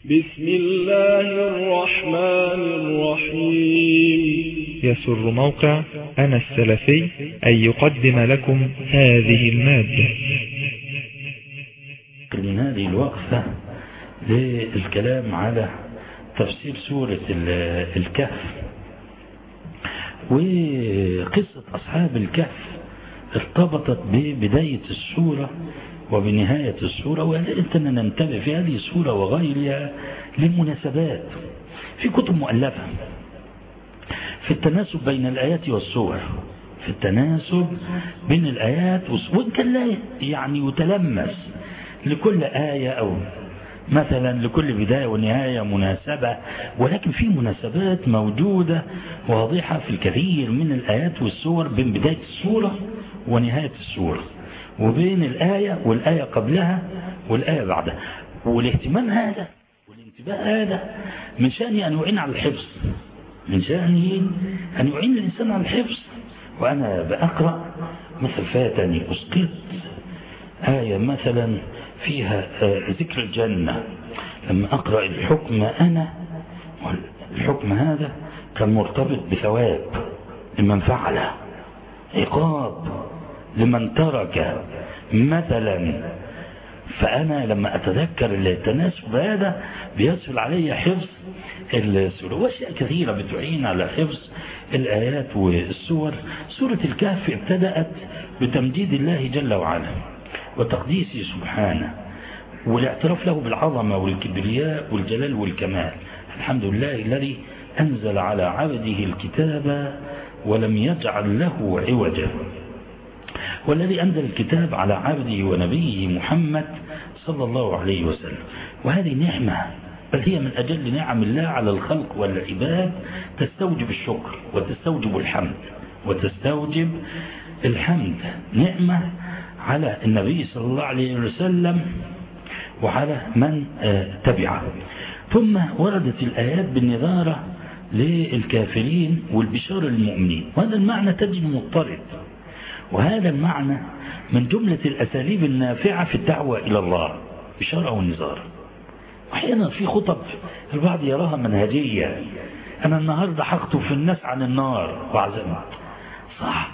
بسم الله الرحمن الرحيم. يسر موقع أنا السلفي أن يقدم لكم هذه المادة. من هذه الوقفة للكلام على تفسير سورة الكهف، وقصة أصحاب الكهف ارتبطت ببداية السورة وبنهاية السورة، وأنتنا ننتبه في هذه السورة وغيرها للمناسبات في كتب مؤلفة في التناسب بين الآيات والسور، في التناسب بين الآيات وإن كان لا يعني يتلمس لكل آية أو مثلا لكل بداية ونهاية مناسبة، ولكن في مناسبات موجودة واضحة في الكثير من الآيات والسور بين بداية السورة ونهاية السورة، وبين الآية والآية قبلها والآية بعدها. والاهتمام هذا والانتباه هذا من شأنه أن يعين على الحفظ، من شأنه أن يعين الإنسان على الحفظ. وأنا بأقرأ مثل فاتني أسقط آية مثلا فيها ذكر الجنة، لما أقرأ الحكم أنا، الحكم هذا كان مرتبط بثواب لمن فعله، عقاب لمن ترك مثلا. فأنا لما أتذكر التناسب هذا بيسهل علي حفظ السورة، وأشياء كثيرة بتعين على حفظ الآيات والسور. سورة الكهف ابتدأت بتمجيد الله جل وعلا وتقديسه سبحانه والاعتراف له بالعظمة والكبرياء والجلال والكمال. الحمد لله الذي أنزل على عبده الكتاب ولم يجعل له عوجا، والذي أنزل الكتاب على عبده ونبيه محمد صلى الله عليه وسلم. وهذه نعمة، بل هي من أجل نعم الله على الخلق والعباد، تستوجب الشكر وتستوجب الحمد وتستوجب الحمد. نعمة على النبي صلى الله عليه وسلم وعلى من تبعه. ثم وردت الآيات بالنذارة للكافرين والبشارة للمؤمنين، وهذا المعنى تجد مضطرد، وهذا المعنى من جملة الأساليب النافعة في الدعوة إلى الله، بشارة والنذارة. أحيانا في خطب البعض يراها منهجية، أنا النهاردة هخطب في الناس عن النار وعزمها، صعب.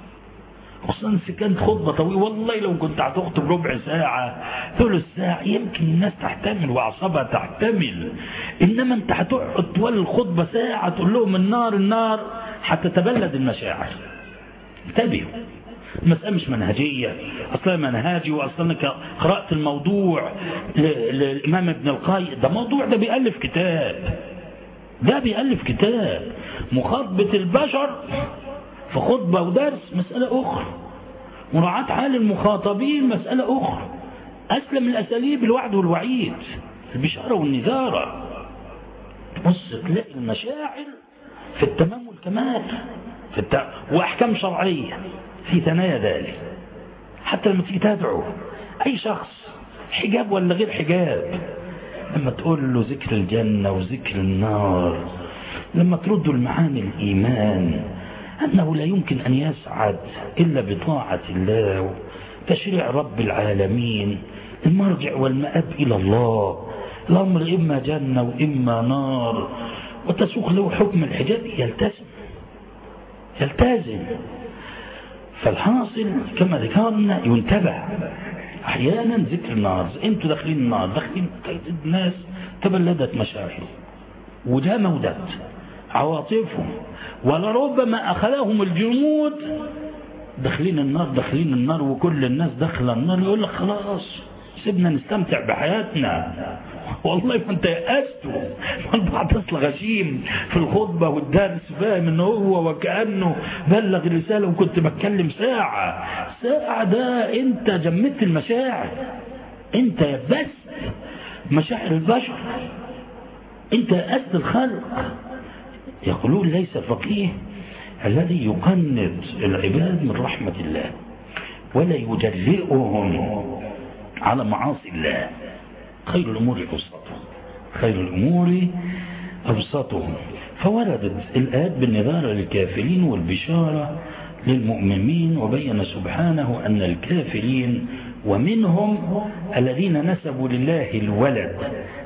خصوصا كانت خطبة طويلة، والله لو كنت هتخطب ربع ساعة ثلث ساعة يمكن الناس تحتمل وأعصابها تحتمل، إنما أنت هتقعد طول الخطبة ساعة تقول لهم النار النار، هتتبلد المشاعر. انتبهوا، المسألة مش منهجية، أصلا منهاجي وأصلا قرأت الموضوع للإمام ابن القيم، ده موضوع ده بيألف كتاب، ده بيألف كتاب. مخاطبة البشر في خطبة ودرس مسألة أخرى، مراعاة حال المخاطبين مسألة أخرى. أسلم الأساليب الوعد والوعيد، البشارة والنذارة. تبص تلاقي المشاعر في التمام والكمال وأحكام شرعية في ثنايا ذلك. حتى لما تيجي تدعو أي شخص حجاب ولا غير حجاب، لما تقول له ذكر الجنة وذكر النار، لما ترد المعاني الإيمان أنه لا يمكن أن يسعد إلا بطاعة الله، تشريع رب العالمين، المرجع والمآب إلى الله، الأمر إما جنة وإما نار، وتسوق له حكم الحجاب، يلتزم. فالحاصل كما ذكرنا ينتبه. أحيانا ذكر النار، أنتوا داخلين النار، داخلين الناس تبلدت مشاعر وجمودت عواطفهم، ولربما أخذهم الجمود، داخلين النار وكل الناس داخله النار، يقول لك خلاص سيبنا نستمتع بحياتنا. والله ما انت يأستوا، البعض اصل غشيم في الخطبة والدرس، فاهم ان هو وكأنه بلغ رسالة وكنت بتكلم ساعة. ده انت جمدت المشاعر، انت يبست مشاعر البشر، انت يأست الخلق. يقولون ليس الفقيه الذي يقنط العباد من رحمة الله ولا يجرئهم على معاصي الله، خير الأمور أوسطهم. فوردت الآيات بالنذارة للكافرين والبشارة للمؤمنين، وبين سبحانه أن الكافرين ومنهم الذين نسبوا لله الولد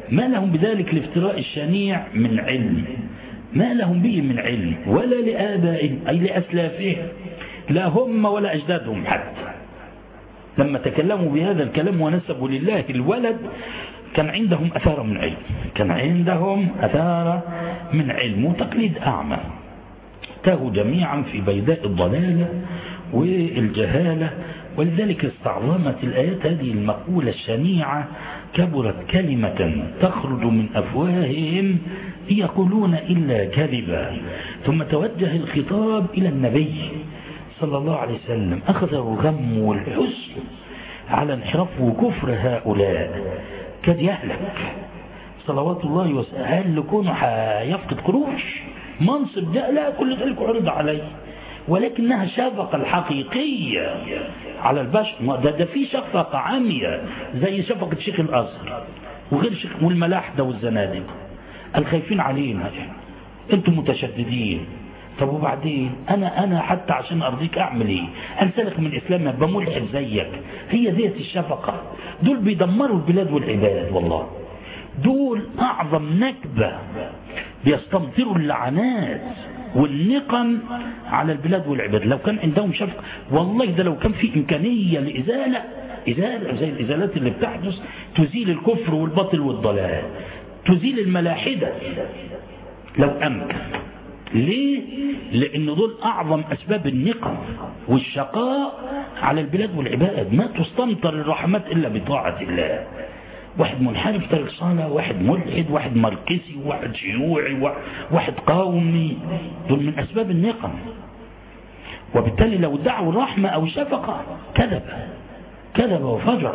ما لهم بذلك الافتراء الشنيع من علم، ما لهم به من علم ولا لآبائهم أي لأسلافهم، لا هم ولا أجدادهم حتى. لما تكلموا بهذا الكلام ونسبوا لله الولد كان عندهم أثار من علم، كان عندهم أثار من علم وتقليد أعمى. تاهوا جميعا في بيداء الضلالة والجهالة. ولذلك استعظمت الآيات هذه المقولة الشنيعة: كبرت كلمة تخرج من أفواههم يقولون إلا كذبا. ثم توجه الخطاب إلى النبي صلى الله عليه وسلم، أخذ الغم والحزن على انحراف وكفر هؤلاء، كاد يهلك صلوات الله وسلامه. هل لكونه يفقد قروش منصب؟ لا، كل ذلك عرض عليه، ولكنها شفقة الحقيقية على البشر. ده في شفقة عامية زي شفقة شيخ الأزهر وغير شيخ والملاحدة والزنادقة الخايفين علينا. انتم متشددين، طب وبعدين انا حتى عشان ارضيك اعمل ايه؟ انسلخ من الاسلام ابقى ملحد زيك؟ هي ديت الشفقة. دول بيدمروا البلاد والعباد، والله دول اعظم نكبة، بيستمطروا اللعنات والنقم على البلاد والعباد. لو كان عندهم شفقة والله، ده لو كان في إمكانية لإزالة زي الإزالات اللي بتحدث تزيل الكفر والباطل والضلال، تزيل الملاحدة لو أمكن. ليه؟ لأن دول أعظم أسباب النقم والشقاء على البلاد والعباد. ما تستمطر الرحمات إلا بطاعة الله. واحد منحرف تارك صلاة، واحد ملحد، واحد ماركسي، واحد شيوعي، واحد قومي، دول من أسباب النقم. وبالتالي لو دعوا الرحمة أو شفقة كذب وفجر.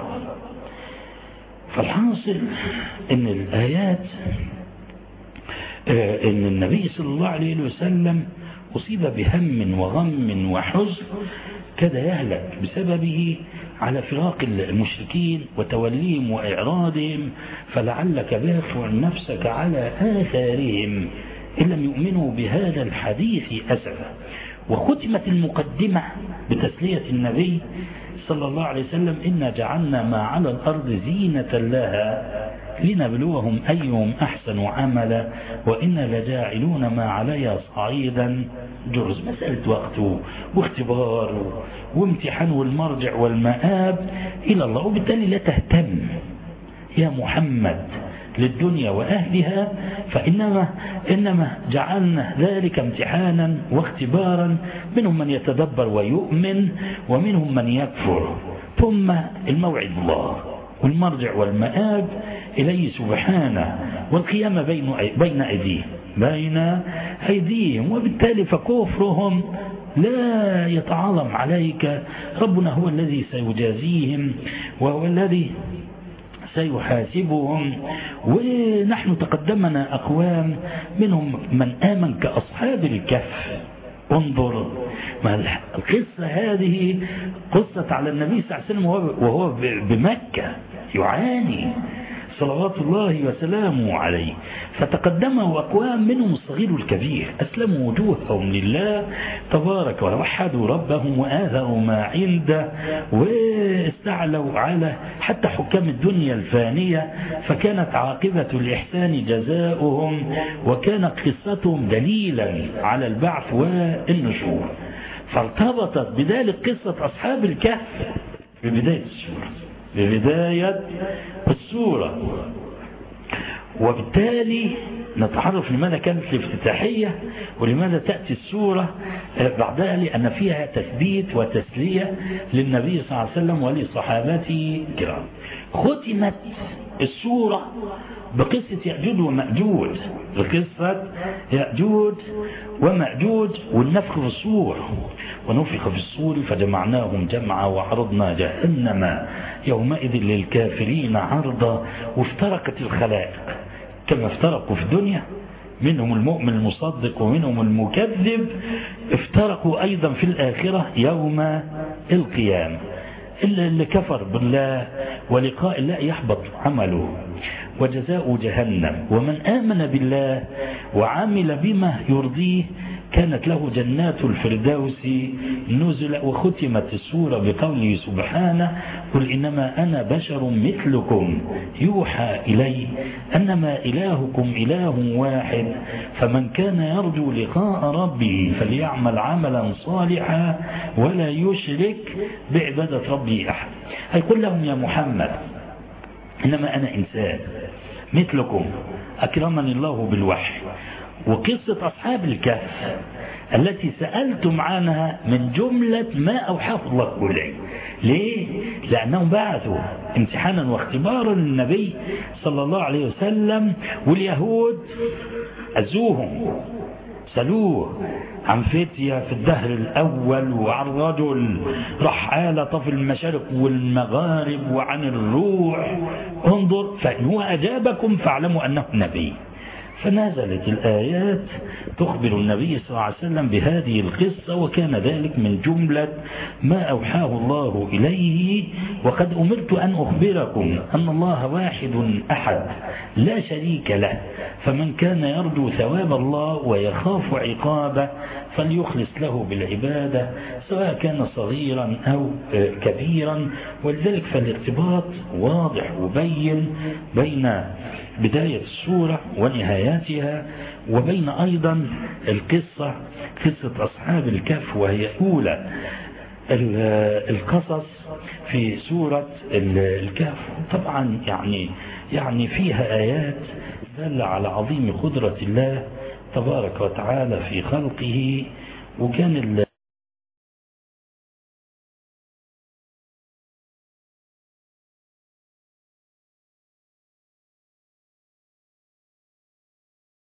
فالحاصل إن الآيات إن النبي صلى الله عليه وسلم أصيب بهم وغم وحزن كاد يهلك بسببه على فراق المشركين وتوليهم وإعراضهم، فلعلك باخع نفسك على آثارهم إن لم يؤمنوا بهذا الحديث أسفا. وختمت المقدمة بتسلية النبي صلى الله عليه وسلم: إنا جعلنا ما على الأرض زينة لها لنبلوهم أيهم أحسن عملا وإنا لجاعلون ما عليها صعيدا جرز. مسألة وقت واختبار وامتحان، والمرجع والمآب إلى الله. وبالتالي لا تهتم يا محمد للدنيا وأهلها، فإنما جعلنا ذلك امتحانا واختبارا، منهم من يتدبر ويؤمن ومنهم من يكفر، ثم الموعد الله والمرجع والمآب إليه سبحانه، والقيامة بين أيديهم. وبالتالي فكفرهم لا يتعاظم عليك، ربنا هو الذي سيجازيهم وهو الذي سيحاسبهم. ونحن تقدمنا أقوام منهم من آمن كأصحاب الكهف. انظر القصة هذه قصة على النبي صلى الله عليه وسلم وهو بمكة يعاني صلوات الله وسلامه عليه، فتقدموا أقوام منهم الصغير والكبير أسلموا وجوههم لله تبارك ووحدوا ربهم وآثروا ما عنده واستعلوا على حتى حكام الدنيا الفانية، فكانت عاقبة الإحسان جزاؤهم، وكانت قصتهم دليلا على البعث والنشور. فارتبطت بذلك قصة أصحاب الكهف ببداية السورة. وبالتالي نتعرف لماذا كانت الافتتاحية ولماذا تأتي السورة بعدها، لأن فيها تثبيت وتسلية للنبي صلى الله عليه وسلم ولصحابته الكرام. ختمت السورة بقصة يأجوج ومأجوج، بقصة يأجوج ومأجوج والنفخ في الصور. ونفخ في الصور فجمعناهم جمعا وعرضنا جهنم يومئذ للكافرين عرضا. وافترقت الخلائق كما افترقوا في الدنيا، منهم المؤمن المصدق ومنهم المكذب، افترقوا أيضا في الآخرة يوم القيامة. اللي كفر بالله ولقاء الله يحبط عمله وجزاء جهنم، ومن آمن بالله وعمل بما يرضيه كانت له جنات الفردوس نزلا. وختمت السورة بقوله سبحانه: قل إنما أنا بشر مثلكم يوحى إلي أنما إلهكم إله واحد فمن كان يرجو لقاء ربه فليعمل عملا صالحا ولا يشرك بعبادة ربه أحد. أي قل لهم يا محمد إنما أنا إنسان مثلكم أكرمني الله بالوحي. وقصة أصحاب الكهف التي سألتم عنها من جملة ما أوحاه الله إليه. ليه؟ لأنهم بعثوا امتحانا واختبارا للنبي صلى الله عليه وسلم، واليهود أزوهم سألوه عن فتية في الدهر الأول، وعن رجل رحالة في المشارق والمغارب، وعن الروح. انظر، فإن هو أجابكم فاعلموا أنه نبي. فنزلت الآيات تخبر النبي صلى الله عليه وسلم بهذه القصة، وكان ذلك من جملة ما أوحاه الله إليه. وقد أمرت أن أخبركم أن الله واحد أحد لا شريك له، فمن كان يرجو ثواب الله ويخاف عقابه فليخلص له بالعبادة سواء كان صغيرا أو كبيرا. ولذلك فالارتباط واضح وبين بين بداية السورة ونهاياتها، وبين أيضا القصة، قصة أصحاب الكهف، وهي أولى القصص في سورة الكهف. طبعا يعني فيها آيات دالة على عظيم قدرة الله تبارك وتعالى في خلقه. وكان